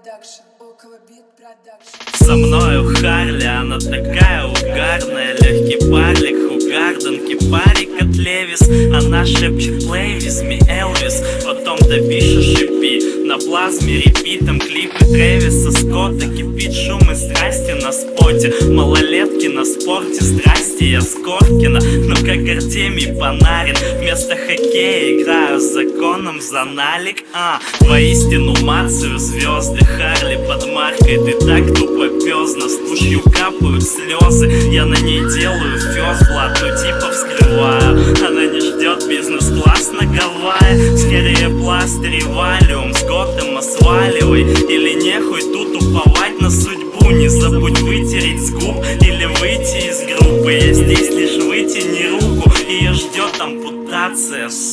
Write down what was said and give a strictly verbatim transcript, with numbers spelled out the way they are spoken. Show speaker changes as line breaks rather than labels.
продакшн, около бит продакшн.
Со мною Харли, она такая угарная. Легкий парлик, хугарденки, парик от Левис. Она шепчет плейлист, ми Элвис. Потом допишешь и пи на плазме репитом. Клипы Трэвиса Скотта. Кипит шум и страсти на споте. Малолетки на спорте, здрасте, я Скоркина. Но как Артемий Панарин, вместо хоккея играю с законом за налик. А, воистину мацаю звезды. Харли под маркой, ты так тупо пёзно. С тушью капают слезы. Я на ней делаю фёс, блату типа вскрываю. Она не ждет бизнес-класс на Гавайи. Скорее пластырь и валиум с готом осваливай. Или нехуй тут уповать на судьбу. Не забудь вытереть с губ или выйти из группы. Я здесь лишь вытяни руку, ее ждет ампутация.